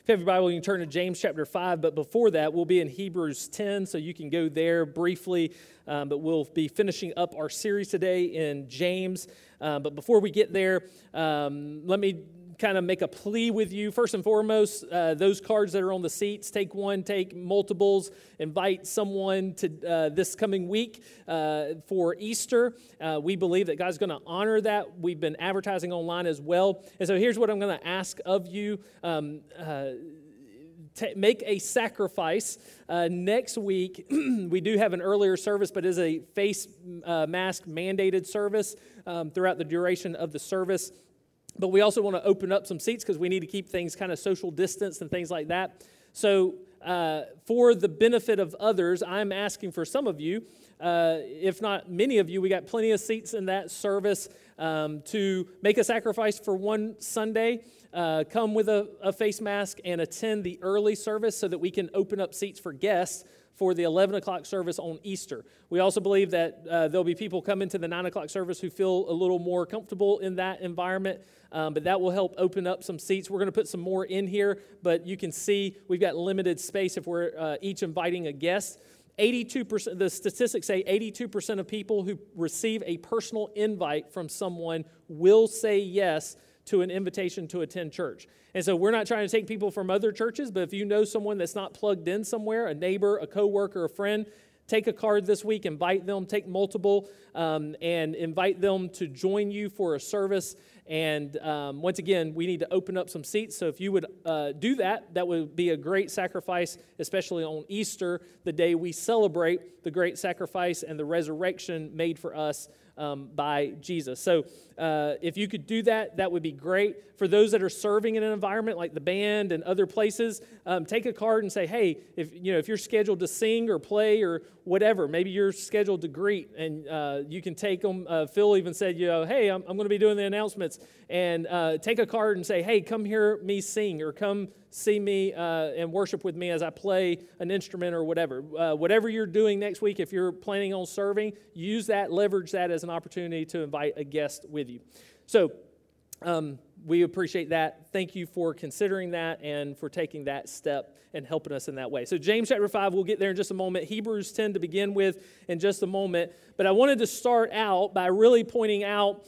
If you have your Bible, you can turn to James chapter 5, but before that, we'll be in Hebrews 10, so you can go there briefly, but we'll be finishing up our series today in James. But before we get there, let me kind of make a plea with you. First and foremost, those cards that are on the seats, take one, take multiples, invite someone to this coming week for Easter. We believe that God's going to honor that. We've been advertising online as well. And so here's what I'm going to ask of you. Make a sacrifice. Next week, we do have an earlier service, but it is a face mask mandated service throughout the duration of the service. But we also want to open up some seats because we need to keep things kind of social distance and things like that. So for the benefit of others, I'm asking for some of you, if not many of you, we got plenty of seats in that service to make a sacrifice for one Sunday. Come with a face mask and attend the early service so that we can open up seats for guests for the 11 o'clock service on Easter. We also believe that there'll be people coming to the 9 o'clock service who feel a little more comfortable in that environment, but that will help open up some seats. We're going to put some more in here, but you can see we've got limited space if we're each inviting a guest. 82%, the statistics say 82% of people who receive a personal invite from someone will say yes to an invitation to attend church. And so we're not trying to take people from other churches, but if you know someone that's not plugged in somewhere, a neighbor, a coworker, a friend, take a card this week, invite them, take multiple, and invite them to join you for a service. And once again, we need to open up some seats. So if you would do that, that would be a great sacrifice, especially on Easter, the day we celebrate the great sacrifice and the resurrection made for us by Jesus. So if you could do that, that would be great. For those that are serving in an environment like the band and other places, take a card and say, hey, if you're scheduled to sing or play or whatever, maybe you're scheduled to greet, and you can take them. Phil even said, hey, I'm going to be doing the announcements, and take a card and say, hey, come hear me sing, or come see me and worship with me as I play an instrument or whatever. Whatever you're doing next week, if you're planning on serving, use that, leverage that as an opportunity to invite a guest with you. So we appreciate that. Thank you for considering that and for taking that step and helping us in that way. So James chapter 5, we'll get there in just a moment. Hebrews 10 to begin with in just a moment. But I wanted to start out by really pointing out,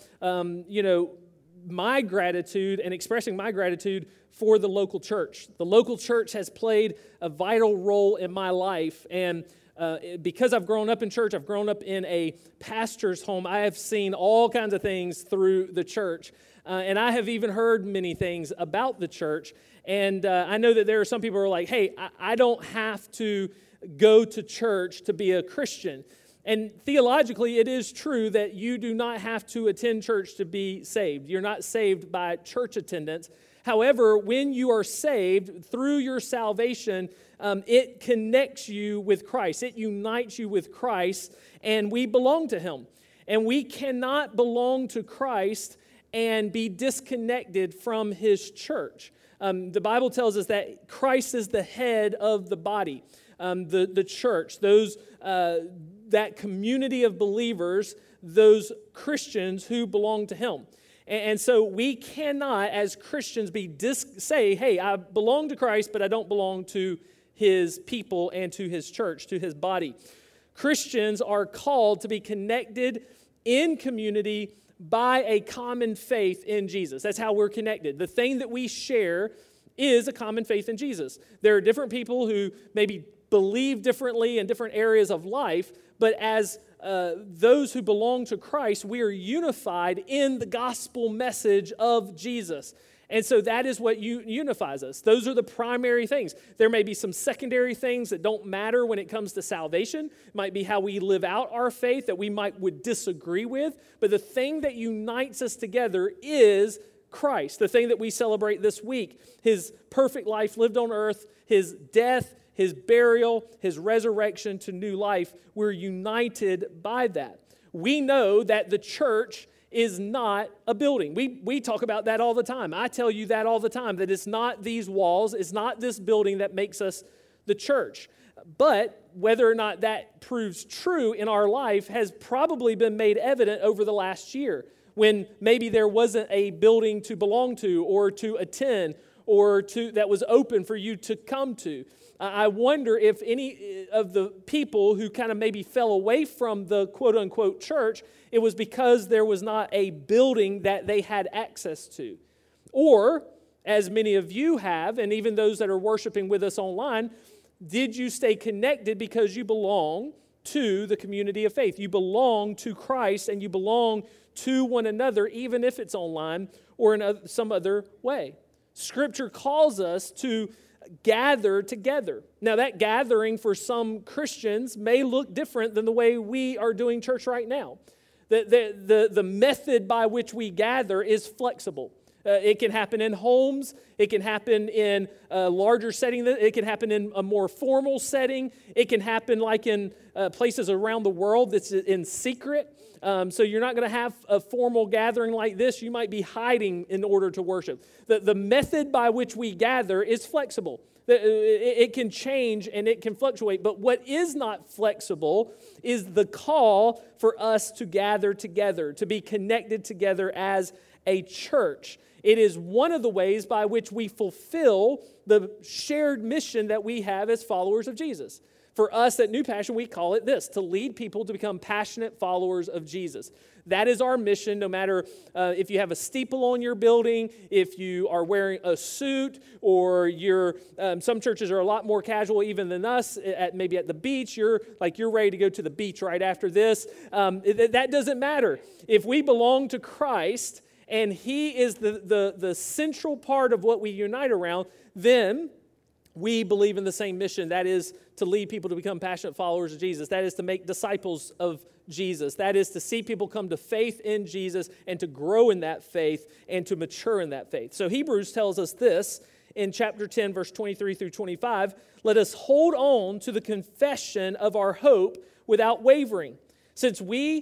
my gratitude and expressing my gratitude for the local church. The local church has played a vital role in my life, and because I've grown up in church, I've grown up in a pastor's home, I have seen all kinds of things through the church, and I have even heard many things about the church, and I know that there are some people who are like, hey, I don't have to go to church to be a Christian. And theologically, it is true that you do not have to attend church to be saved. You're not saved by church attendance. However, when you are saved through your salvation, it connects you with Christ. It unites you with Christ, and we belong to Him. And we cannot belong to Christ and be disconnected from His church. The Bible tells us that Christ is the head of the body, the church, that community of believers, those Christians who belong to Him. And so we cannot, as Christians, say, hey, I belong to Christ, but I don't belong to His people and to His church, to His body. Christians are called to be connected in community by a common faith in Jesus. That's how we're connected. The thing that we share is a common faith in Jesus. There are different people who maybe believe differently in different areas of life, but as those who belong to Christ, we are unified in the gospel message of Jesus. And so that is what unifies us. Those are the primary things. There may be some secondary things that don't matter when it comes to salvation. It might be how we live out our faith that we would disagree with. But the thing that unites us together is Christ, the thing that we celebrate this week. His perfect life lived on earth, His death, His burial, His resurrection to new life. We're united by that. We know that the church is not a building. We talk about that all the time. I tell you that all the time, that it's not these walls, it's not this building that makes us the church. But whether or not that proves true in our life has probably been made evident over the last year, when maybe there wasn't a building to belong to or to attend, or that was open for you to come to. I wonder if any of the people who kind of maybe fell away from the quote-unquote church, it was because there was not a building that they had access to. Or, as many of you have, and even those that are worshiping with us online, did you stay connected because you belong to the community of faith? You belong to Christ and you belong to one another, even if it's online or in some other way. Scripture calls us to gather together. Now, that gathering for some Christians may look different than the way we are doing church right now. The method by which we gather is flexible. It can happen in homes. It can happen in a larger setting. It can happen in a more formal setting. It can happen like in places around the world that's in secret. So you're not going to have a formal gathering like this. You might be hiding in order to worship. The method by which we gather is flexible. It can change and it can fluctuate. But what is not flexible is the call for us to gather together, to be connected together as a church. It is one of the ways by which we fulfill the shared mission that we have as followers of Jesus. For us at New Passion, we call it this: to lead people to become passionate followers of Jesus. That is our mission, no matter if you have a steeple on your building, if you are wearing a suit, or some churches are a lot more casual even than us, maybe at the beach, you're ready to go to the beach right after this. That doesn't matter. If we belong to Christ and He is the central part of what we unite around, then we believe in the same mission. That is to lead people to become passionate followers of Jesus. That is to make disciples of Jesus. That is to see people come to faith in Jesus and to grow in that faith and to mature in that faith. So Hebrews tells us this in chapter 10, verse 23 through 25. Let us hold on to the confession of our hope without wavering, since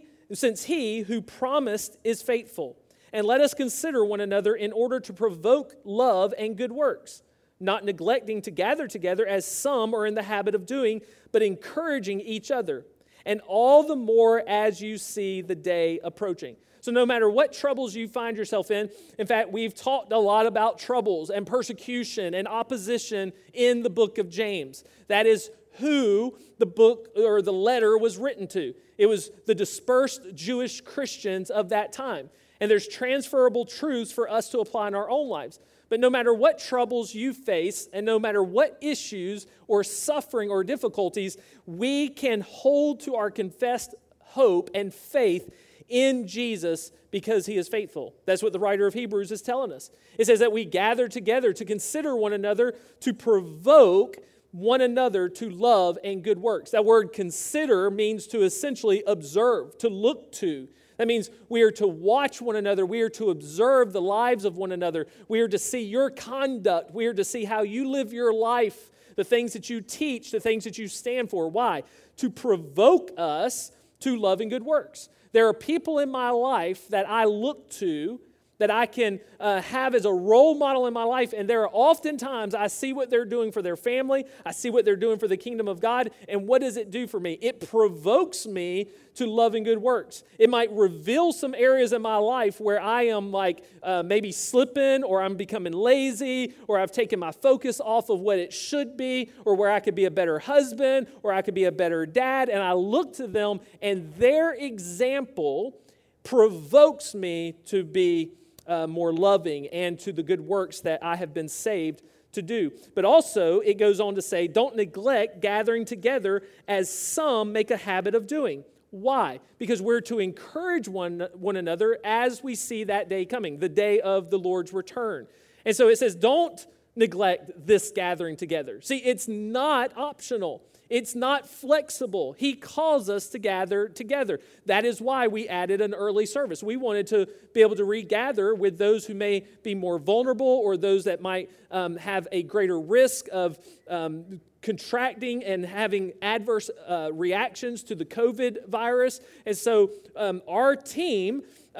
He who promised is faithful. And let us consider one another in order to provoke love and good works, not neglecting to gather together as some are in the habit of doing, but encouraging each other, and all the more as you see the day approaching. So no matter what troubles you find yourself in fact, we've talked a lot about troubles and persecution and opposition in the book of James. That is who the book or the letter was written to. It was the dispersed Jewish Christians of that time. And there's transferable truths for us to apply in our own lives. But no matter what troubles you face, and no matter what issues or suffering or difficulties, we can hold to our confessed hope and faith in Jesus because He is faithful. That's what the writer of Hebrews is telling us. It says that we gather together to consider one another, to provoke one another to love and good works. That word consider means to essentially observe, to look to. That means we are to watch one another. We are to observe the lives of one another. We are to see your conduct. We are to see how you live your life, the things that you teach, the things that you stand for. Why? To provoke us to love and good works. There are people in my life that I look to, that I can have as a role model in my life, and there are oftentimes I see what they're doing for their family, I see what they're doing for the kingdom of God, and what does it do for me? It provokes me to love and good works. It might reveal some areas in my life where I am maybe slipping, or I'm becoming lazy, or I've taken my focus off of what it should be, or where I could be a better husband, or I could be a better dad, and I look to them, and their example provokes me to be more loving and to the good works that I have been saved to do. But also, it goes on to say, don't neglect gathering together as some make a habit of doing. Why? Because we're to encourage one another as we see that day coming, the day of the Lord's return. And so it says, don't neglect this gathering together. See, it's not optional. It's not flexible. He calls us to gather together. That is why we added an early service. We wanted to be able to regather with those who may be more vulnerable, or those that might have a greater risk of contracting and having adverse reactions to the COVID virus. And so our team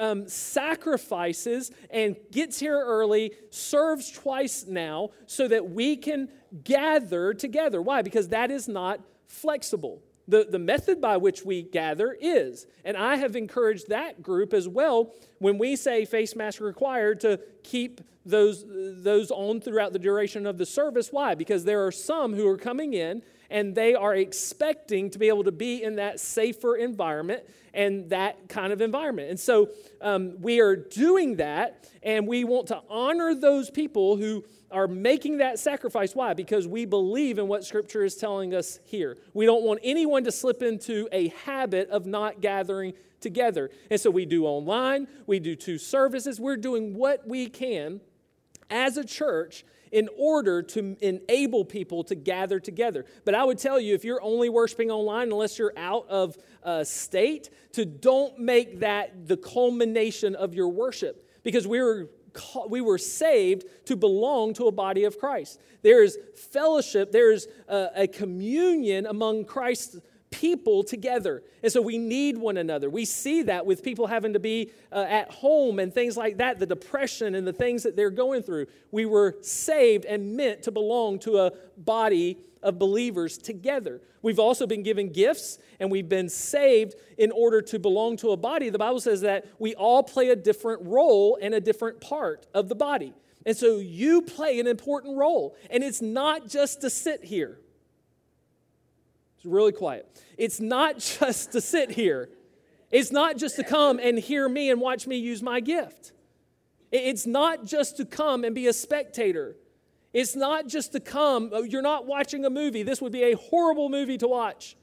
sacrifices and gets here early, serves twice now, so that we can gather together. Why? Because that is not flexible. The method by which we gather is. And I have encouraged that group as well when we say face mask required to keep those on throughout the duration of the service. Why? Because there are some who are coming in and they are expecting to be able to be in that safer environment and that kind of environment. And so we are doing that, and we want to honor those people who are making that sacrifice. Why? Because we believe in what Scripture is telling us here. We don't want anyone to slip into a habit of not gathering together. And so we do online, we do 2 services. We're doing what we can as a church in order to enable people to gather together. But I would tell you, if you're only worshiping online, unless you're out of state, to don't make that the culmination of your worship, because we were saved to belong to a body of Christ. There is fellowship, there is a communion among Christ's people together. And so we need one another. We see that with people having to be at home and things like that, the depression and the things that they're going through. We were saved and meant to belong to a body of believers together. We've also been given gifts, and we've been saved in order to belong to a body. The Bible says that we all play a different role and a different part of the body. And so you play an important role. And it's not just to sit here. It's really quiet. It's not just to sit here. It's not just to come and hear me and watch me use my gift. It's not just to come and be a spectator. It's not just to come. You're not watching a movie. This would be a horrible movie to watch.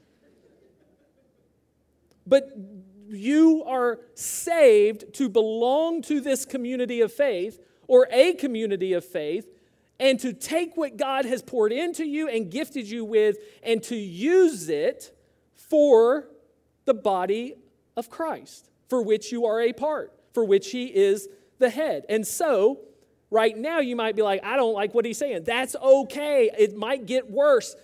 But you are saved to belong to this community of faith, or a community of faith, and to take what God has poured into you and gifted you with and to use it for the body of Christ, for which you are a part, for which He is the head. And so, right now you might be like, I don't like what he's saying. That's okay. It might get worse.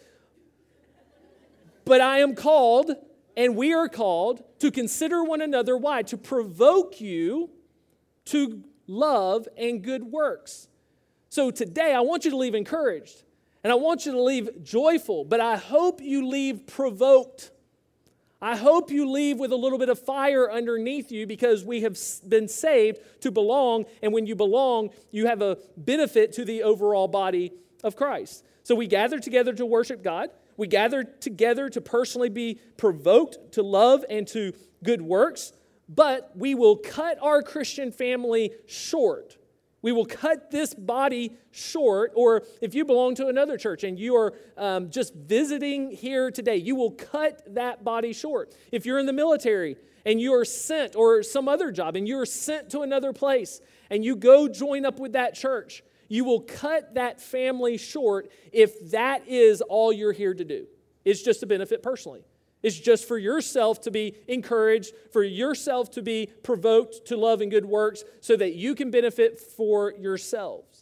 But I am called, and we are called, to consider one another. Why? To provoke you to love and good works. So today, I want you to leave encouraged, and I want you to leave joyful, but I hope you leave provoked. I hope you leave with a little bit of fire underneath you, because we have been saved to belong, and when you belong, you have a benefit to the overall body of Christ. So we gather together to worship God. We gather together to personally be provoked to love and to good works, but we will cut our Christian family short. We will cut this body short, or if you belong to another church and you are just visiting here today, you will cut that body short. If you're in the military and you are sent, or some other job, and you are sent to another place, and you go join up with that church, you will cut that family short if that is all you're here to do. It's just a benefit personally. It's just for yourself to be encouraged, for yourself to be provoked to love and good works, so that you can benefit for yourselves.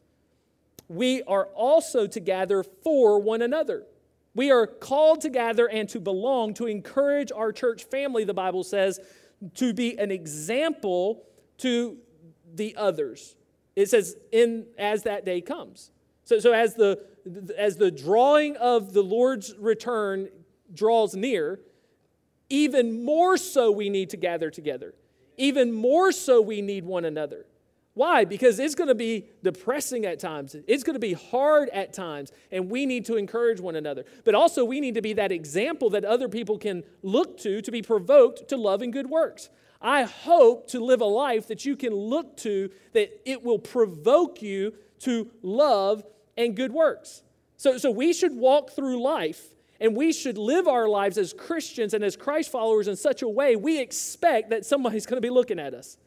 We are also to gather for one another. We are called to gather and to belong, to encourage our church family, the Bible says, to be an example to the others. It says, as that day comes. So as the drawing of the Lord's return draws near, even more so we need to gather together. Even more so we need one another. Why? Because it's going to be depressing at times. It's going to be hard at times, and we need to encourage one another. But also we need to be that example that other people can look to be provoked to love and good works. I hope to live a life that you can look to, that it will provoke you to love and good works. So we should walk through life, and we should live our lives as Christians and as Christ followers in such a way we expect that somebody's going to be looking at us.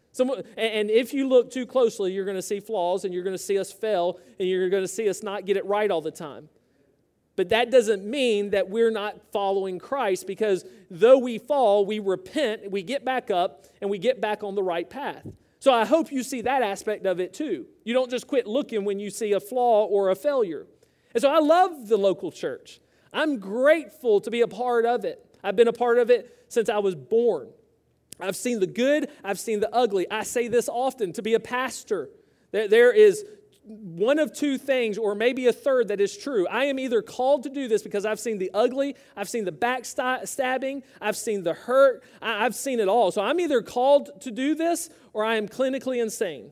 And if you look too closely, you're going to see flaws, and you're going to see us fail, and you're going to see us not get it right all the time. But that doesn't mean that we're not following Christ, because though we fall, we repent, we get back up, and we get back on the right path. So I hope you see that aspect of it too. You don't just quit looking when you see a flaw or a failure. And so I love the local church. I'm grateful to be a part of it. I've been a part of it since I was born. I've seen the good, I've seen the ugly. I say this often, to be a pastor, there is one of two things, or maybe a third, that is true. I am either called to do this because I've seen the ugly, I've seen the backstabbing, I've seen the hurt, I've seen it all. So I'm either called to do this or I am clinically insane.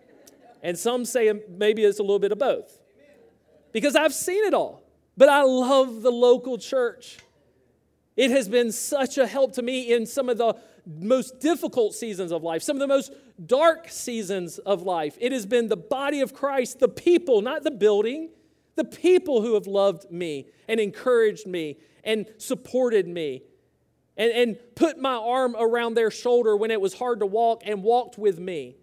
And some say maybe it's a little bit of both. Because I've seen it all. But I love the local church. It has been such a help to me in some of the most difficult seasons of life, some of the most dark seasons of life. It has been the body of Christ, the people, not the building, the people who have loved me and encouraged me and supported me and put my arm around their shoulder when it was hard to walk and walked with me.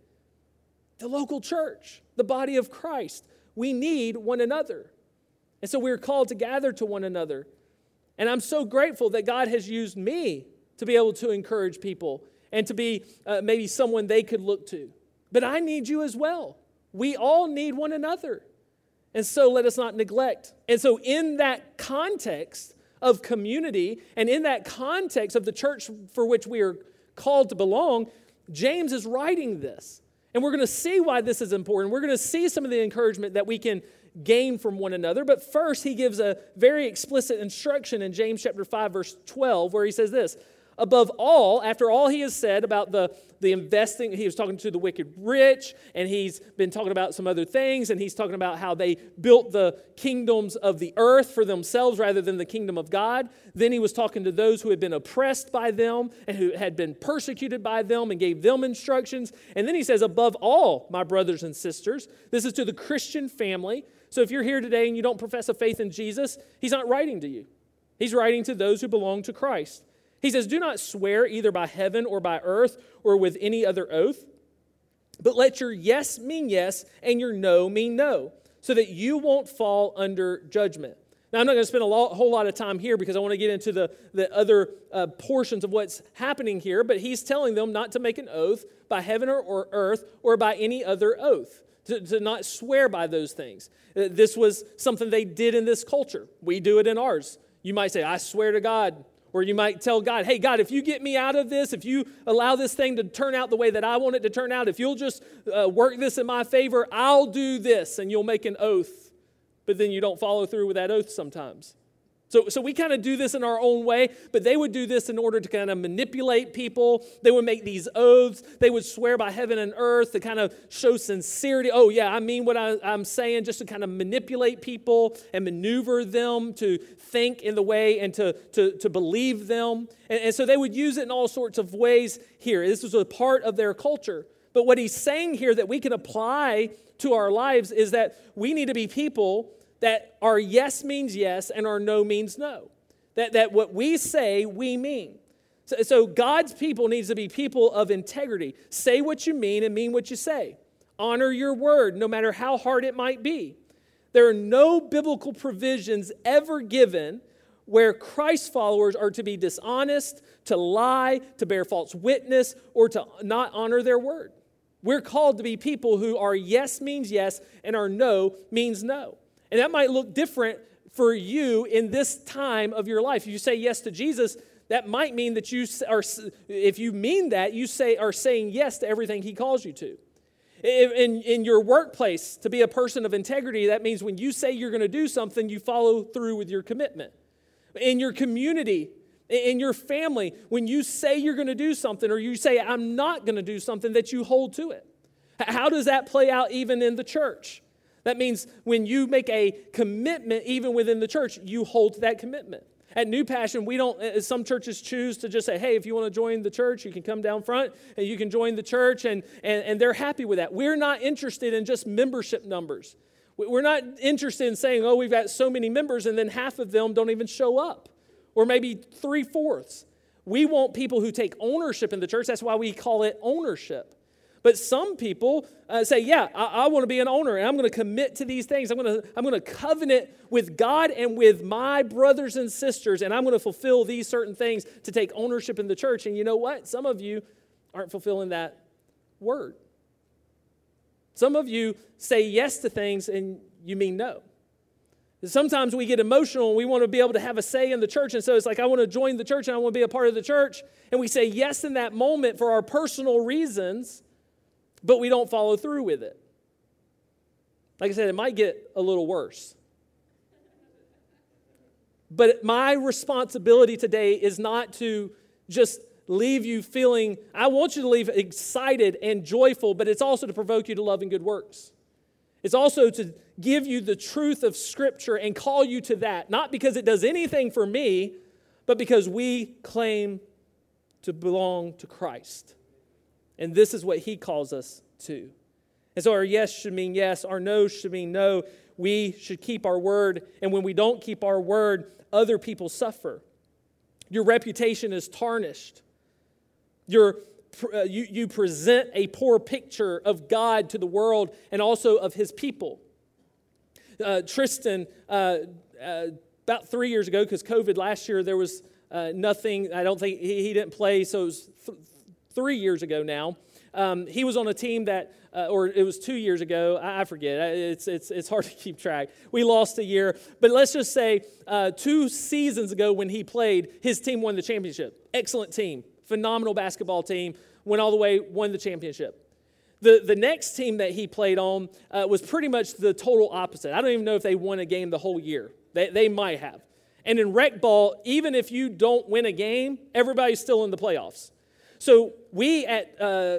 The local church, the body of Christ, we need one another. And so we're called to gather to one another. And I'm so grateful that God has used me to be able to encourage people and to be maybe someone they could look to. But I need you as well. We all need one another. And so let us not neglect. And so in that context of community and in that context of the church for which we are called to belong, James is writing this. And we're going to see why this is important. We're going to see some of the encouragement that we can gain from one another. But first, he gives a very explicit instruction in James chapter 5, verse 12, where he says this: above all, after all he has said about the investing, he was talking to the wicked rich, and he's been talking about some other things, and he's talking about how they built the kingdoms of the earth for themselves rather than the kingdom of God. Then he was talking to those who had been oppressed by them and who had been persecuted by them and gave them instructions. And then he says, above all, my brothers and sisters, this is to the Christian family. So if you're here today and you don't profess a faith in Jesus, he's not writing to you. He's writing to those who belong to Christ. He says, do not swear either by heaven or by earth or with any other oath, but let your yes mean yes and your no mean no, so that you won't fall under judgment. Now, I'm not going to spend a whole lot of time here because I want to get into the other portions of what's happening here, but he's telling them not to make an oath by heaven or earth or by any other oath, to not swear by those things. This was something they did in this culture. We do it in ours. You might say, I swear to God. Or you might tell God, hey, God, if you get me out of this, if you allow this thing to turn out the way that I want it to turn out, if you'll just work this in my favor, I'll do this. And you'll make an oath. But then you don't follow through with that oath sometimes. So we kind of do this in our own way, but they would do this in order to kind of manipulate people. They would make these oaths. They would swear by heaven and earth to kind of show sincerity. Oh, yeah, I mean what I'm saying, just to kind of manipulate people and maneuver them to think in the way and to believe them. And so they would use it in all sorts of ways here. This was a part of their culture. But what he's saying here that we can apply to our lives is that we need to be people that our yes means yes and our no means no. That what we say, we mean. So God's people needs to be people of integrity. Say what you mean and mean what you say. Honor your word, no matter how hard it might be. There are no biblical provisions ever given where Christ followers are to be dishonest, to lie, to bear false witness, or to not honor their word. We're called to be people who our yes means yes and our no means no. And that might look different for you in this time of your life. If you say yes to Jesus, that might mean that you are, if you mean that, you are saying yes to everything he calls you to. In your workplace, to be a person of integrity, that means when you say you're going to do something, you follow through with your commitment. In your community, in your family, when you say you're going to do something or you say I'm not going to do something, that you hold to it. How does that play out even in the church? That means when you make a commitment, even within the church, you hold to that commitment. At New Passion, we don't, some churches choose to just say, hey, if you want to join the church, you can come down front and you can join the church, and they're happy with that. We're not interested in just membership numbers. We're not interested in saying, oh, we've got so many members, and then half of them don't even show up, or maybe 3/4. We want people who take ownership in the church. That's why we call it ownership. But some people say, yeah, I want to be an owner, and I'm going to commit to these things. I'm going to covenant with God and with my brothers and sisters, and I'm going to fulfill these certain things to take ownership in the church. And you know what? Some of you aren't fulfilling that word. Some of you say yes to things and you mean no. Sometimes we get emotional and we want to be able to have a say in the church. And so it's like, I want to join the church and I want to be a part of the church. And we say yes in that moment for our personal reasons, but we don't follow through with it. Like I said, it might get a little worse. But my responsibility today is not to just leave you feeling, I want you to leave excited and joyful, but it's also to provoke you to love and good works. It's also to give you the truth of Scripture and call you to that, not because it does anything for me, but because we claim to belong to Christ. And this is what He calls us to. And so our yes should mean yes, our no should mean no. We should keep our word, and when we don't keep our word, other people suffer. Your reputation is tarnished. You present a poor picture of God to the world and also of His people. Tristan, about 3 years ago, because COVID last year, there was nothing. I don't think he didn't play, so it was 3 years ago now. He was on a team that, or it was 2 years ago. I forget. It's hard to keep track. We lost a year, but let's just say 2 seasons ago when he played, his team won the championship. Excellent team, phenomenal basketball team. Went all the way, won the championship. The next team that he played on was pretty much the total opposite. I don't even know if they won a game the whole year. They might have. And in rec ball, even if you don't win a game, everybody's still in the playoffs. So we at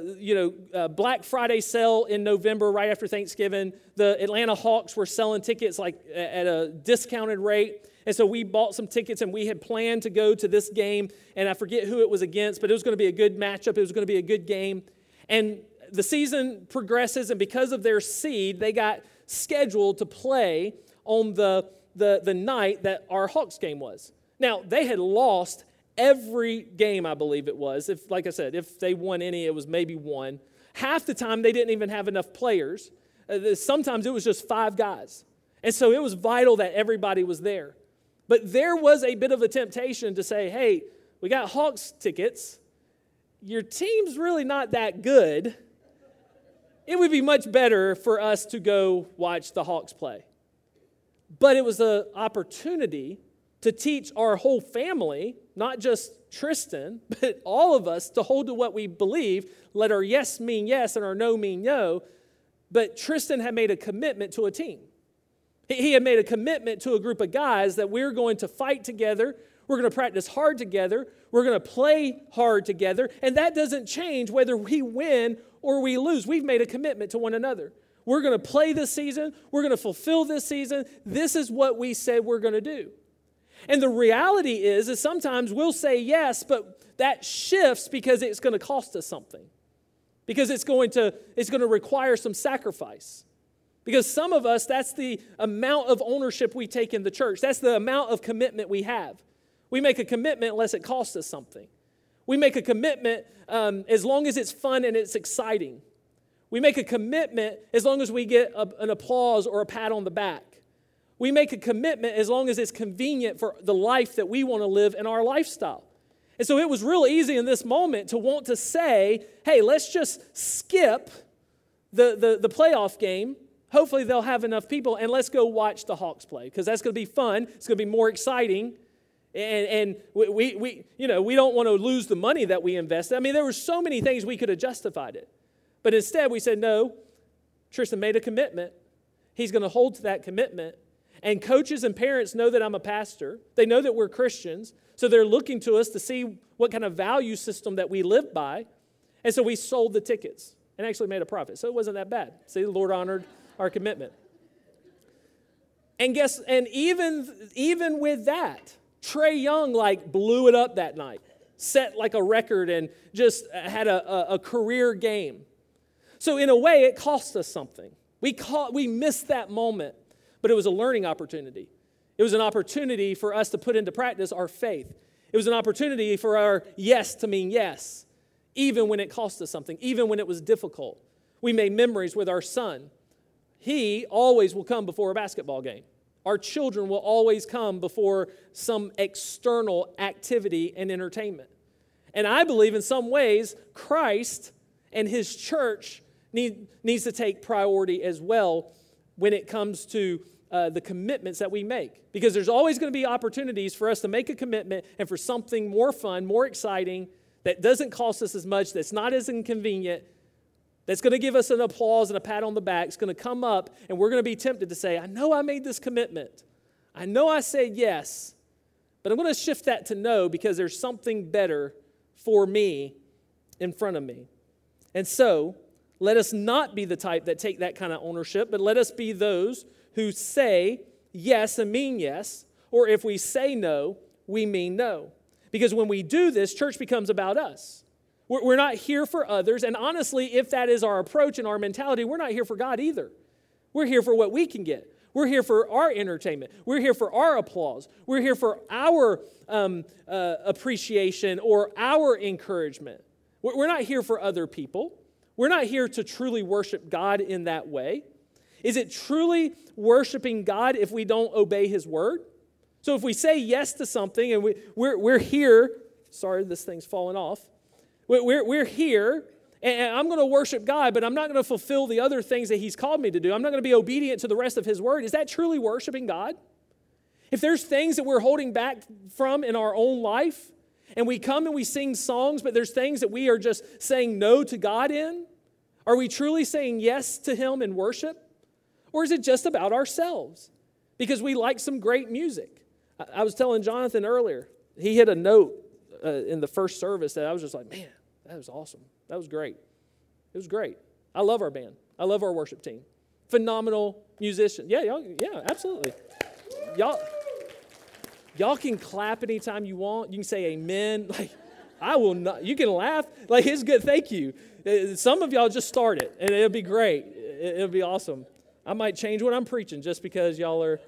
Black Friday sale in November, right after Thanksgiving, the Atlanta Hawks were selling tickets like at a discounted rate. And so we bought some tickets, and we had planned to go to this game, and I forget who it was against, but it was going to be a good matchup. It was going to be a good game. And the season progresses, and because of their seed, they got scheduled to play on the night that our Hawks game was. Now, they had lost every game, I believe it was. Like I said, if they won any, it was maybe one. Half the time, they didn't even have enough players. Sometimes it was just 5 guys. And so it was vital that everybody was there. But there was a bit of a temptation to say, hey, we got Hawks tickets. Your team's really not that good. It would be much better for us to go watch the Hawks play. But it was an opportunity to teach our whole family, not just Tristan, but all of us, to hold to what we believe. Let our yes mean yes and our no mean no. But Tristan had made a commitment to a team. He had made a commitment to a group of guys that we're going to fight together, we're going to practice hard together, we're going to play hard together, and that doesn't change whether we win or we lose. We've made a commitment to one another. We're going to play this season, we're going to fulfill this season. This is what we said we're going to do. And the reality is sometimes we'll say yes, but that shifts because it's going to cost us something. Because it's going to require some sacrifice. Because some of us, that's the amount of ownership we take in the church. That's the amount of commitment we have. We make a commitment unless it costs us something. We make a commitment as long as it's fun and it's exciting. We make a commitment as long as we get an applause or a pat on the back. We make a commitment as long as it's convenient for the life that we want to live in our lifestyle. And so it was real easy in this moment to want to say, hey, let's just skip the playoff game. Hopefully they'll have enough people, and let's go watch the Hawks play, because that's going to be fun. It's going to be more exciting, and we don't want to lose the money that we invested. I mean, there were so many things we could have justified it, but instead we said no. Tristan made a commitment. He's going to hold to that commitment, and coaches and parents know that I'm a pastor. They know that we're Christians, so they're looking to us to see what kind of value system that we live by, and so we sold the tickets and actually made a profit. So it wasn't that bad. See, the Lord honored our commitment. And even with that, Trae Young blew it up that night, set a record, and just had a career game. So in a way, it cost us something. We missed that moment, but it was a learning opportunity. It was an opportunity for us to put into practice our faith. It was an opportunity for our yes to mean yes, even when it cost us something, even when it was difficult. We made memories with our son. He always will come before a basketball game. Our children will always come before some external activity and entertainment. And I believe in some ways Christ and His church needs to take priority as well when it comes to the commitments that we make. Because there's always going to be opportunities for us to make a commitment and for something more fun, more exciting, that doesn't cost us as much, that's not as inconvenient. that's going to give us an applause and a pat on the back. It's going to come up, and we're going to be tempted to say, I know I made this commitment. I know I said yes, but I'm going to shift that to no because there's something better for me in front of me. And so, let us not be the type that take that kind of ownership, but let us be those who say yes and mean yes, or if we say no, we mean no. Because when we do this, church becomes about us. We're not here for others, and honestly, if that is our approach and our mentality, we're not here for God either. We're here for what we can get. We're here for our entertainment. We're here for our applause. We're here for our appreciation or our encouragement. We're not here for other people. We're not here to truly worship God in that way. Is it truly worshiping God if we don't obey His word? So if we say yes to something and we're here, sorry, this thing's falling off. We're here, and I'm going to worship God, but I'm not going to fulfill the other things that He's called me to do. I'm not going to be obedient to the rest of His word. Is that truly worshiping God? If there's things that we're holding back from in our own life, and we come and we sing songs, but there's things that we are just saying no to God in, are we truly saying yes to Him in worship? Or is it just about ourselves? Because we like some great music. I was telling Jonathan earlier, he hit a note in the first service that I was just like, man, that was awesome. That was great. It was great. I love our band. I love our worship team. Phenomenal musicians. Yeah, absolutely. Y'all can clap anytime you want. You can say amen. Like, I will not. You can laugh. Like, it's good. Thank you. Some of y'all just start it, and it'll be great. It'll be awesome. I might change what I'm preaching just because y'all are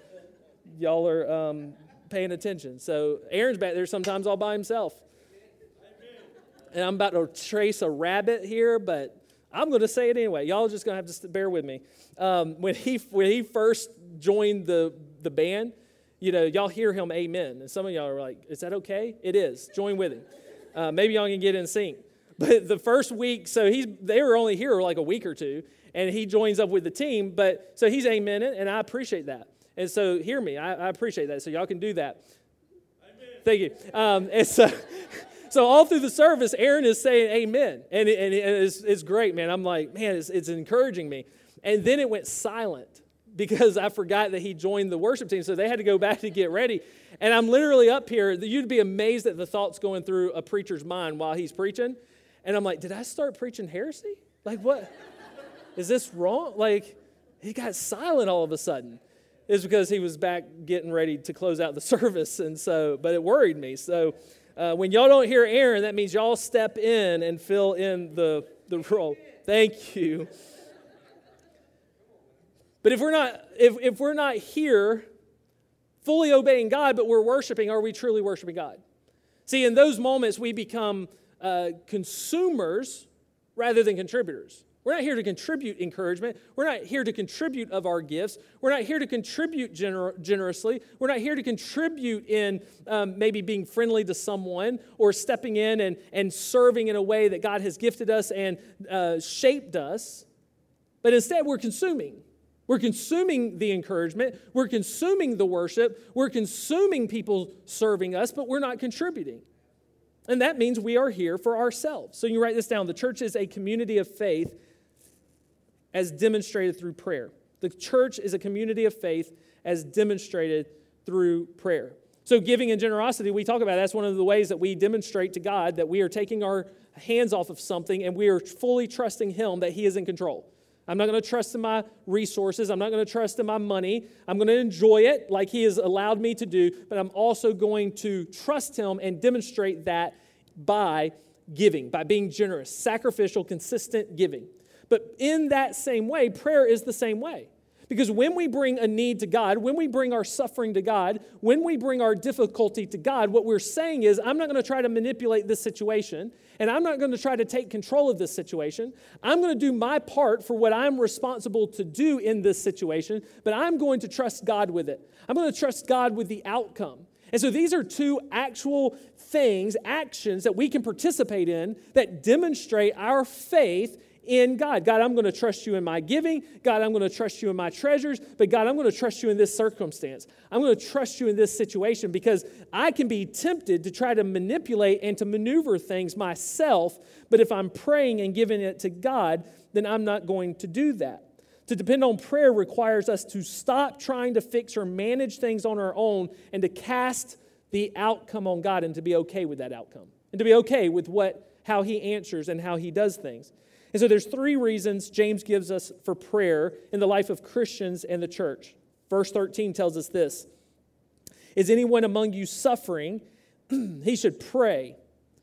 paying attention. So Aaron's back there sometimes all by himself. And I'm about to trace a rabbit here, but I'm going to say it anyway. Y'all just going to have to bear with me. When he first joined the band, y'all hear him amen. And some of y'all are like, is that okay? It is. Join with him. Maybe y'all can get in sync. But the first week, so they were only here like a week or two, and he joins up with the team. But so he's amening, and I appreciate that. And so hear me, I appreciate that. So y'all can do that. Amen. Thank you. And so all through the service, Aaron is saying amen, and it's great, man. I'm like, man, it's encouraging me. And then it went silent because I forgot that he joined the worship team, so they had to go back to get ready. And I'm literally up here. You'd be amazed at the thoughts going through a preacher's mind while he's preaching. And I'm like, did I start preaching heresy? Like, what? Is this wrong? Like, he got silent all of a sudden. It's because he was back getting ready to close out the service. And so, but it worried me. So when y'all don't hear Aaron, that means y'all step in and fill in the role. Thank you. But if we're not here fully obeying God, but we're worshiping, are we truly worshiping God? See, in those moments, we become consumers rather than contributors. We're not here to contribute encouragement. We're not here to contribute of our gifts. We're not here to contribute generously. We're not here to contribute in maybe being friendly to someone or stepping in and serving in a way that God has gifted us and shaped us. But instead, we're consuming. We're consuming the encouragement. We're consuming the worship. We're consuming people serving us, but we're not contributing. And that means we are here for ourselves. So you write this down. The church is a community of faith as demonstrated through prayer. The church is a community of faith as demonstrated through prayer. So giving and generosity, we talk about, that's one of the ways that we demonstrate to God that we are taking our hands off of something and we are fully trusting Him that He is in control. I'm not going to trust in my resources. I'm not going to trust in my money. I'm going to enjoy it like He has allowed me to do, but I'm also going to trust Him and demonstrate that by giving, by being generous, sacrificial, consistent giving. But in that same way, prayer is the same way. Because when we bring a need to God, when we bring our suffering to God, when we bring our difficulty to God, what we're saying is, I'm not going to try to manipulate this situation, and I'm not going to try to take control of this situation. I'm going to do my part for what I'm responsible to do in this situation, but I'm going to trust God with it. I'm going to trust God with the outcome. And so these are two actual things, actions that we can participate in that demonstrate our faith in God. God, I'm going to trust you in my giving. God, I'm going to trust you in my treasures. But God, I'm going to trust you in this circumstance. I'm going to trust you in this situation because I can be tempted to try to manipulate and to maneuver things myself. But if I'm praying and giving it to God, then I'm not going to do that. To depend on prayer requires us to stop trying to fix or manage things on our own and to cast the outcome on God and to be okay with that outcome and to be okay with how he answers and how he does things. And so there's 3 reasons James gives us for prayer in the life of Christians and the church. Verse 13 tells us this: is anyone among you suffering? He should pray.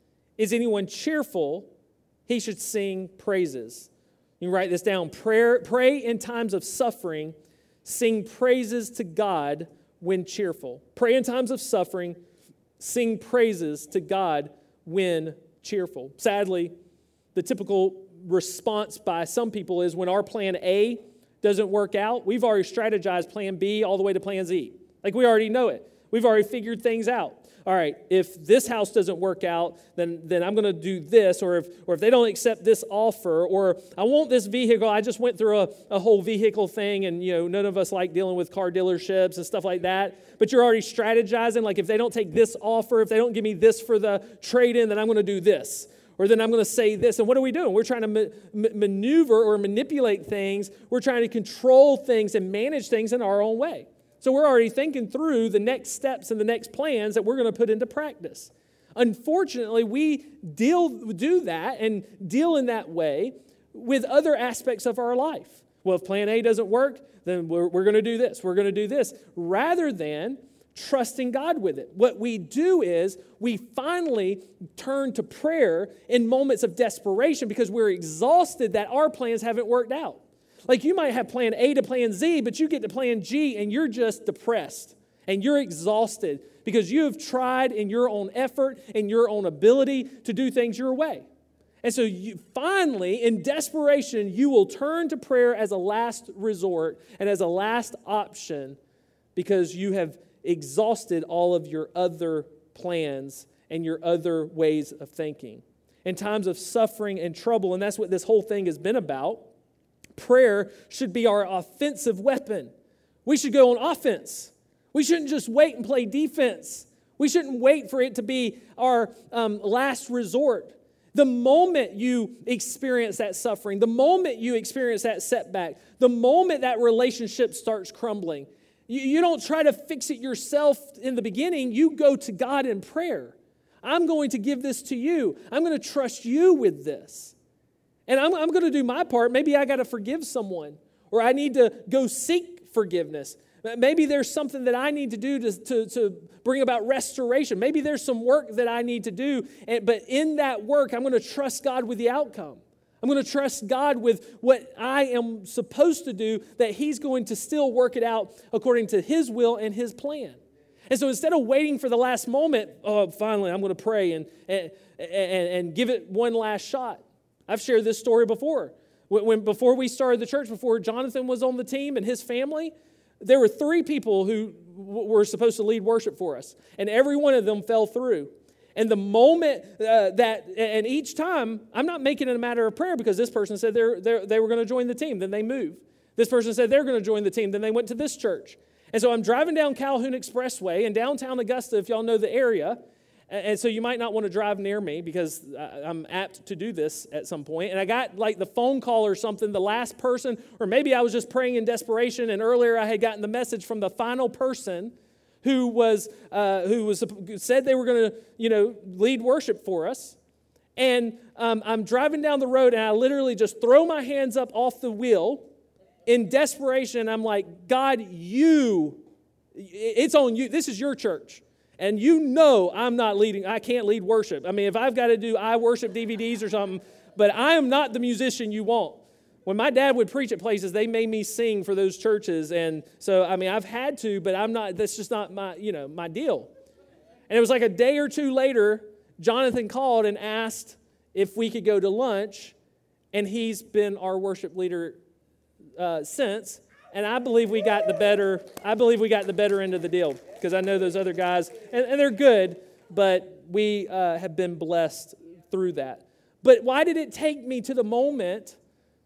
Is anyone cheerful? He should sing praises. You can write this down. Pray in times of suffering. Sing praises to God when cheerful. Pray in times of suffering. Sing praises to God when cheerful. Sadly, the typical response by some people is when our plan A doesn't work out, we've already strategized plan B all the way to plan Z. Like we already know it. We've already figured things out. All right, if this house doesn't work out, then I'm going to do this, or if they don't accept this offer, or I want this vehicle. I just went through a whole vehicle thing, and none of us like dealing with car dealerships and stuff like that. But you're already strategizing, like if they don't take this offer, if they don't give me this for the trade-in, then I'm going to do this, or then I'm going to say this. And what are we doing? We're trying to maneuver or manipulate things. We're trying to control things and manage things in our own way. So we're already thinking through the next steps and the next plans that we're going to put into practice. Unfortunately, we do that and deal in that way with other aspects of our life. Well, if plan A doesn't work, then we're going to do this. We're going to do this. Rather than trusting God with it. What we do is we finally turn to prayer in moments of desperation because we're exhausted that our plans haven't worked out. Like you might have plan A to plan Z, but you get to plan G and you're just depressed and you're exhausted because you have tried in your own effort and your own ability to do things your way. And so you finally, in desperation, you will turn to prayer as a last resort and as a last option because you have exhausted all of your other plans and your other ways of thinking. In times of suffering and trouble, and that's what this whole thing has been about, prayer should be our offensive weapon. We should go on offense. We shouldn't just wait and play defense. We shouldn't wait for it to be our last resort. The moment you experience that suffering, the moment you experience that setback, the moment that relationship starts crumbling, you don't try to fix it yourself in the beginning. You go to God in prayer. I'm going to give this to you. I'm going to trust you with this. And I'm going to do my part. Maybe I got to forgive someone, or I need to go seek forgiveness. Maybe there's something that I need to do to bring about restoration. Maybe there's some work that I need to do, but in that work, I'm going to trust God with the outcome. I'm going to trust God with what I am supposed to do, that He's going to still work it out according to His will and His plan. And so instead of waiting for the last moment, finally, I'm going to pray and give it one last shot. I've shared this story before. Before we started the church, before Jonathan was on the team and his family, there were 3 people who were supposed to lead worship for us. And every one of them fell through. And the moment and each time, I'm not making it a matter of prayer because this person said they were going to join the team, then they moved. This person said they're going to join the team, then they went to this church. And so I'm driving down Calhoun Expressway in downtown Augusta, if y'all know the area. And so you might not want to drive near me because I'm apt to do this at some point. And I got like the phone call or something, the last person, or maybe I was just praying in desperation. And earlier I had gotten the message from the final person who said they were going to, lead worship for us. And I'm driving down the road and I literally just throw my hands up off the wheel in desperation. I'm like, God, it's on you. This is your church. And I'm not leading. I can't lead worship. I mean, if I've got to do I worship DVDs or something, but I am not the musician you want. When my dad would preach at places, they made me sing for those churches. And so, I mean, I've had to, but I'm not, that's just not my deal. And it was like a day or two later, Jonathan called and asked if we could go to lunch. And he's been our worship leader since. And I believe we got the better end of the deal because I know those other guys, and they're good, but we have been blessed through that. But why did it take me to the moment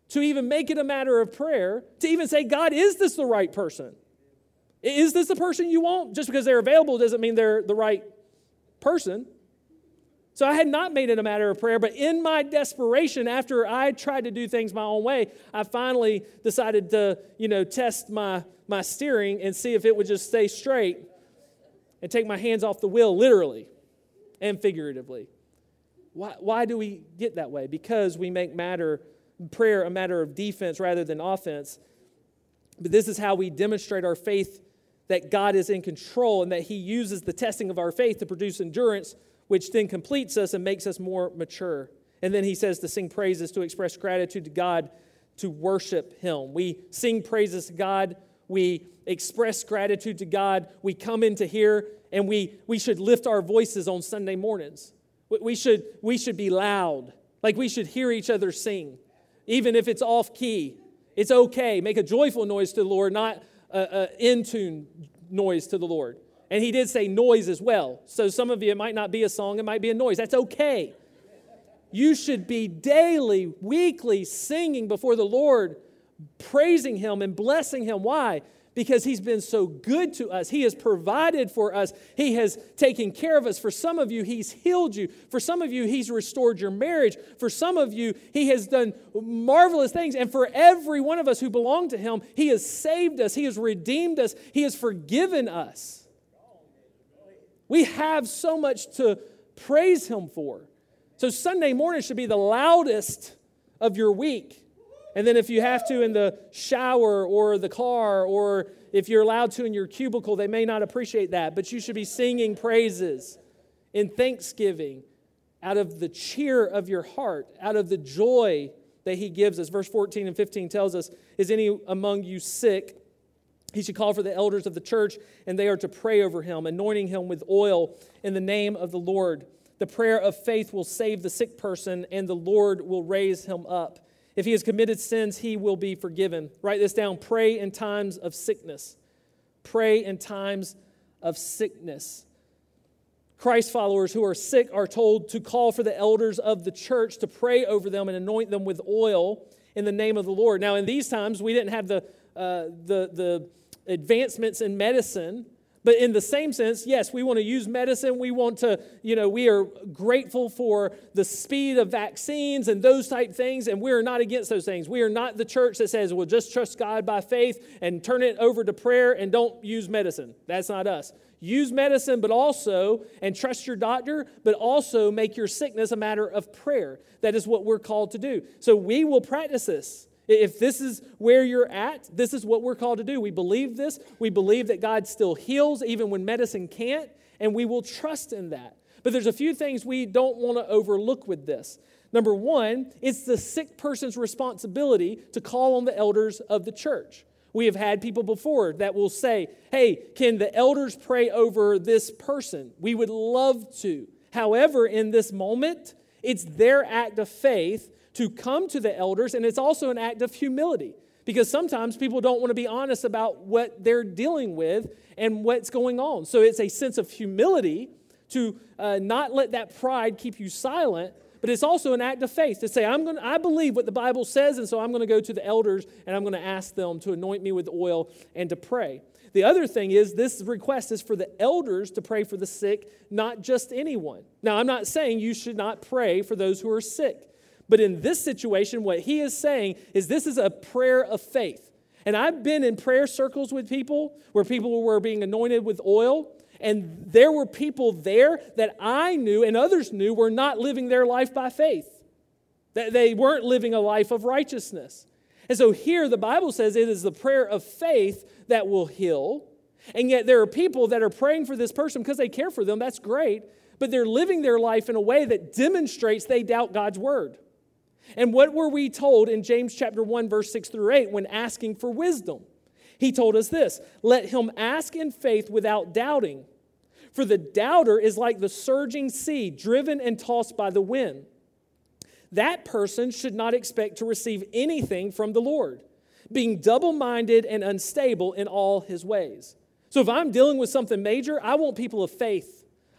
to even make it a matter of prayer, to even say, God, is this the right person? Is this the person you want? Just because they're available doesn't mean they're the right person. So I had not made it a matter of prayer, but in my desperation, after I tried to do things my own way, I finally decided to, test my steering and see if it would just stay straight and take my hands off the wheel, literally and figuratively. Why do we get that way? Because we make prayer a matter of defense rather than offense. But this is how we demonstrate our faith that God is in control and that He uses the testing of our faith to produce endurance, which then completes us and makes us more mature. And then He says to sing praises, to express gratitude to God, to worship Him. We sing praises to God. We express gratitude to God. We come into here, and we should lift our voices on Sunday mornings. We should be loud. Like we should hear each other sing. Even if it's off key, it's okay. Make a joyful noise to the Lord, not an in-tune noise to the Lord. And He did say noise as well. So some of you, it might not be a song, it might be a noise. That's okay. You should be daily, weekly singing before the Lord, praising Him and blessing Him. Why? Because He's been so good to us. He has provided for us. He has taken care of us. For some of you, He's healed you. For some of you, He's restored your marriage. For some of you, He has done marvelous things. And for every one of us who belong to Him, He has saved us. He has redeemed us. He has forgiven us. We have so much to praise Him for. So Sunday morning should be the loudest of your week. And then if you have to in the shower or the car, or if you're allowed to in your cubicle, they may not appreciate that. But you should be singing praises in thanksgiving out of the cheer of your heart, out of the joy that He gives us. Verse 14 and 15 tells us, is any among you sick? He should call for the elders of the church, and they are to pray over him, anointing him with oil in the name of the Lord. The prayer of faith will save the sick person, and the Lord will raise him up. If he has committed sins, he will be forgiven. Write this down. Pray in times of sickness. Pray in times of sickness. Christ followers who are sick are told to call for the elders of the church to pray over them and anoint them with oil in the name of the Lord. Now, in these times, we didn't have the advancements in medicine. But in the same sense, yes, we want to use medicine. We want to, we are grateful for the speed of vaccines and those type things, and we are not against those things. We are not the church that says, well, just trust God by faith and turn it over to prayer and don't use medicine. That's not us. Use medicine, but also, and trust your doctor, but also make your sickness a matter of prayer. That is what we're called to do. So we will practice this. If this is where you're at, this is what we're called to do. We believe this. We believe that God still heals even when medicine can't, and we will trust in that. But there's a few things we don't want to overlook with this. Number one, it's the sick person's responsibility to call on the elders of the church. We have had people before that will say, hey, can the elders pray over this person? We would love to. However, in this moment, it's their act of faith to come to the elders, and it's also an act of humility, because sometimes people don't want to be honest about what they're dealing with and what's going on. So it's a sense of humility to not let that pride keep you silent, but it's also an act of faith to say, I believe what the Bible says, and so I'm going to go to the elders and I'm going to ask them to anoint me with oil and to pray. The other thing is, this request is for the elders to pray for the sick, not just anyone. Now, I'm not saying you should not pray for those who are sick. But in this situation, what he is saying is this is a prayer of faith. And I've been in prayer circles with people where people were being anointed with oil, and there were people there that I knew and others knew were not living their life by faith. That they weren't living a life of righteousness. And so here the Bible says it is the prayer of faith that will heal. And yet there are people that are praying for this person because they care for them. That's great. But they're living their life in a way that demonstrates they doubt God's word. And what were we told in James chapter 1, verse 6 through 8 when asking for wisdom? He told us this, let him ask in faith without doubting. For the doubter is like the surging sea, driven and tossed by the wind. That person should not expect to receive anything from the Lord, being double-minded and unstable in all his ways. So if I'm dealing with something major, I want people of faith.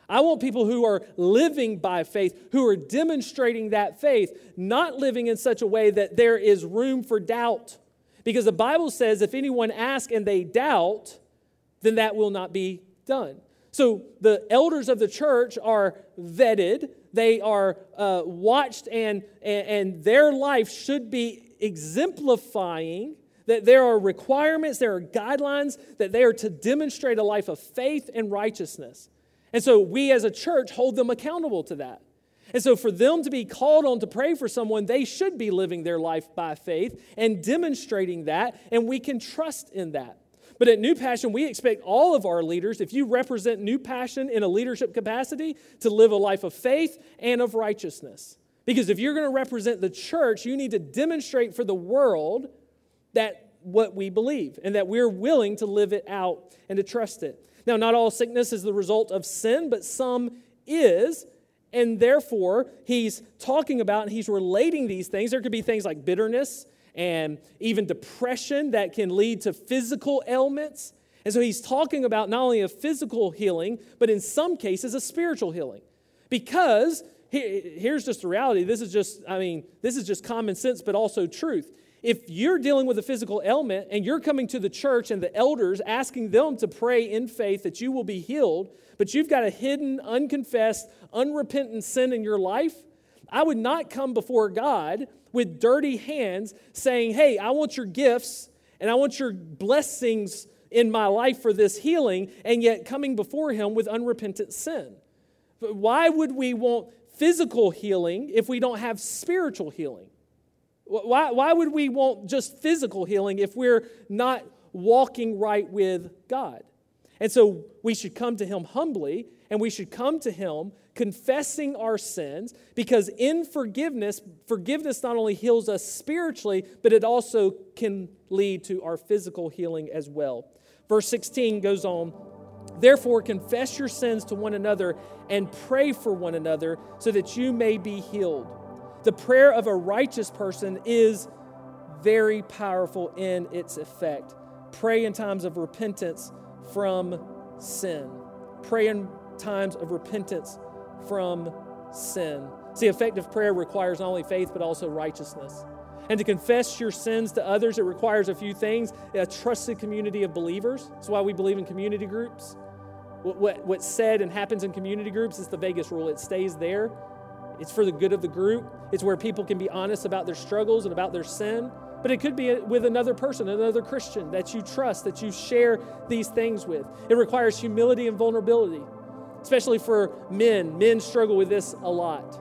I want people who are living by faith, who are demonstrating that faith, not living in such a way that there is room for doubt. Because the Bible says if anyone asks and they doubt, then that will not be done. So the elders of the church are vetted, they are watched, and their life should be exemplifying that there are requirements, there are guidelines, that they are to demonstrate a life of faith and righteousness. And so we as a church hold them accountable to that. And so for them to be called on to pray for someone, they should be living their life by faith and demonstrating that, and we can trust in that. But at New Passion, we expect all of our leaders, if you represent New Passion in a leadership capacity, to live a life of faith and of righteousness. Because if you're going to represent the church, you need to demonstrate for the world that what we believe and that we're willing to live it out and to trust it. Now, not all sickness is the result of sin, but some is. And therefore, he's talking about and he's relating these things. There could be things like bitterness and even depression that can lead to physical ailments. And so he's talking about not only a physical healing, but in some cases a spiritual healing. Because here's just the reality. This is just common sense, but also truth. If you're dealing with a physical ailment and you're coming to the church and the elders asking them to pray in faith that you will be healed, but you've got a hidden, unconfessed, unrepentant sin in your life, I would not come before God with dirty hands saying, hey, I want your gifts and I want your blessings in my life for this healing, and yet coming before Him with unrepentant sin. But why would we want physical healing if we don't have spiritual healing? Why would we want just physical healing if we're not walking right with God? And so we should come to Him humbly, and we should come to Him confessing our sins, because in forgiveness not only heals us spiritually, but it also can lead to our physical healing as well. Verse 16 goes on, therefore confess your sins to one another and pray for one another so that you may be healed. The prayer of a righteous person is very powerful in its effect. Pray in times of repentance from sin. Pray in times of repentance from sin. See, effective prayer requires not only faith, but also righteousness. And to confess your sins to others, it requires a few things. A trusted community of believers. That's why we believe in community groups. What's said and happens in community groups is the Vegas rule. It stays there. It's for the good of the group. It's where people can be honest about their struggles and about their sin. But it could be with another person, another Christian that you trust, that you share these things with. It requires humility and vulnerability, especially for men. Men struggle with this a lot.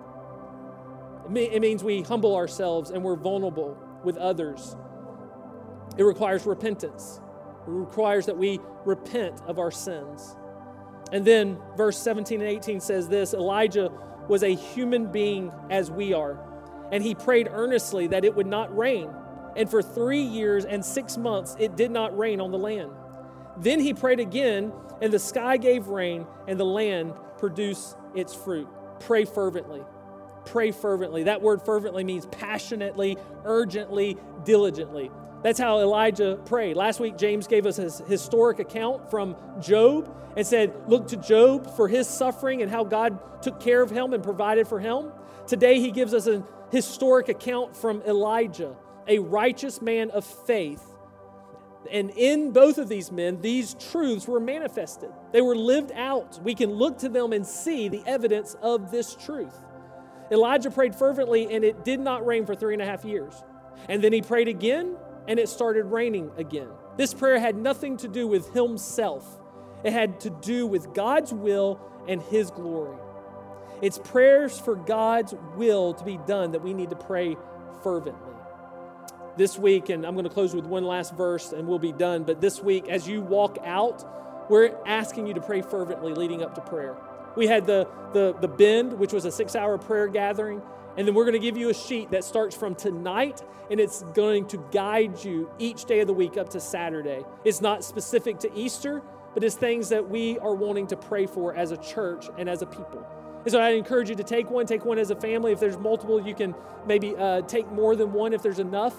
It means we humble ourselves and we're vulnerable with others. It requires repentance. It requires that we repent of our sins. And then verse 17 and 18 says this, Elijah was a human being as we are, and he prayed earnestly that it would not rain. And for 3 years and 6 months, it did not rain on the land. Then he prayed again, and the sky gave rain, and the land produced its fruit. Pray fervently. Pray fervently. That word fervently means passionately, urgently, diligently. That's how Elijah prayed. Last week, James gave us his historic account from Job and said, look to Job for his suffering and how God took care of him and provided for him. Today, he gives us a historic account from Elijah, a righteous man of faith. And in both of these men, these truths were manifested. They were lived out. We can look to them and see the evidence of this truth. Elijah prayed fervently, and it did not rain for 3.5 years. And then he prayed again, and it started raining again. This prayer had nothing to do with himself. It had to do with God's will and His glory. It's prayers for God's will to be done that we need to pray fervently. This week, and I'm going to close with one last verse and we'll be done, but this week, as you walk out, we're asking you to pray fervently leading up to prayer. We had the Bend, which was a 6-hour prayer gathering, and then we're going to give you a sheet that starts from tonight, and it's going to guide you each day of the week up to Saturday. It's not specific to Easter, but it's things that we are wanting to pray for as a church and as a people. And so I encourage you to take one as a family. If there's multiple, you can maybe take more than one if there's enough.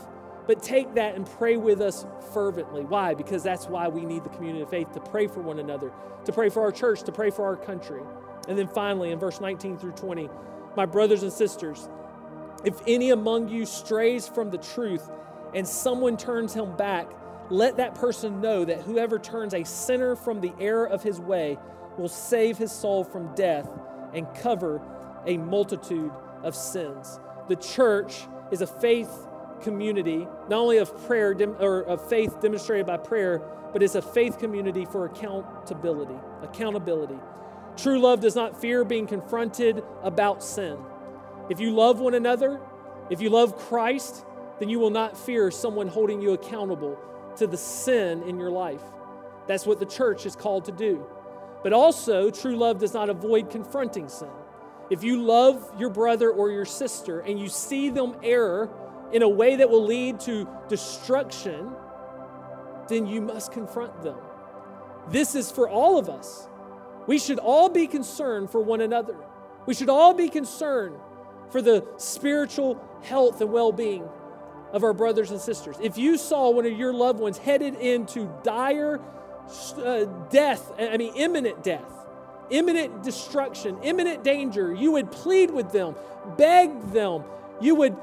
but take that and pray with us fervently. Why? Because that's why we need the community of faith, to pray for one another, to pray for our church, to pray for our country. And then finally, in verse 19 through 20, my brothers and sisters, if any among you strays from the truth and someone turns him back, let that person know that whoever turns a sinner from the error of his way will save his soul from death and cover a multitude of sins. The church is a faith community, not only of prayer or of faith demonstrated by prayer, but it's a faith community for accountability. True love does not fear being confronted about sin. If you love one another, if you love Christ, then you will not fear someone holding you accountable to the sin in your life. That's what the church is called to do. But also, true love does not avoid confronting sin. If you love your brother or your sister and you see them err in a way that will lead to destruction, then you must confront them. This is for all of us. We should all be concerned for one another. We should all be concerned for the spiritual health and well-being of our brothers and sisters. If you saw one of your loved ones headed into dire death, imminent death, imminent destruction, imminent danger, you would plead with them, beg them. You would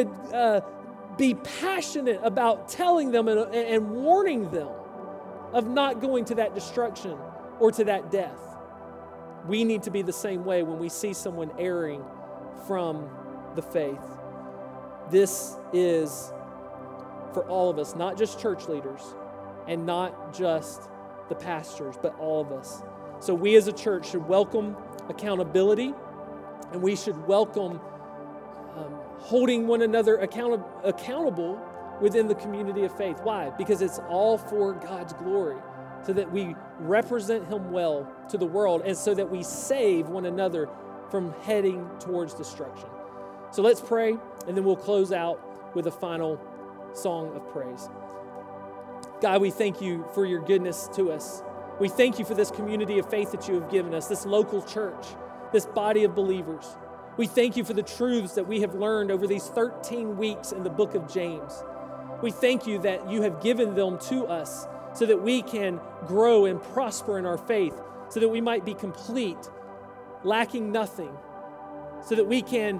be passionate about telling them and warning them of not going to that destruction or to that death. We need to be the same way when we see someone erring from the faith. This is for all of us, not just church leaders and not just the pastors, but all of us. So we as a church should welcome accountability, and we should welcome holding one another accountable within the community of faith. Why? Because it's all for God's glory, so that we represent Him well to the world and so that we save one another from heading towards destruction. So let's pray, and then we'll close out with a final song of praise. God, we thank you for your goodness to us. We thank you for this community of faith that you have given us, this local church, this body of believers. We thank you for the truths that we have learned over these 13 weeks in the book of James. We thank you that you have given them to us so that we can grow and prosper in our faith, so that we might be complete, lacking nothing, so that we can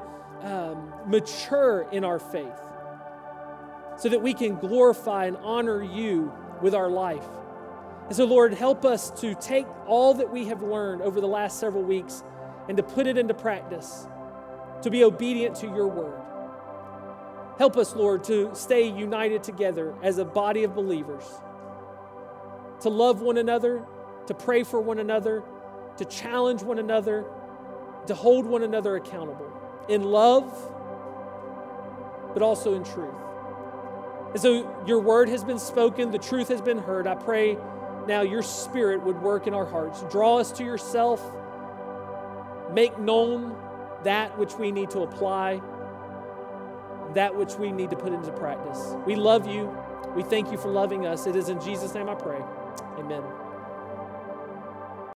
mature in our faith, so that we can glorify and honor you with our life. And so, Lord, help us to take all that we have learned over the last several weeks and to put it into practice, to be obedient to your word. Help us, Lord, to stay united together as a body of believers, to love one another, to pray for one another, to challenge one another, to hold one another accountable in love, but also in truth. And so your word has been spoken, the truth has been heard. I pray now your Spirit would work in our hearts. Draw us to yourself. Make known that which we need to apply, that which we need to put into practice. We love you. We thank you for loving us. It is in Jesus' name I pray. Amen.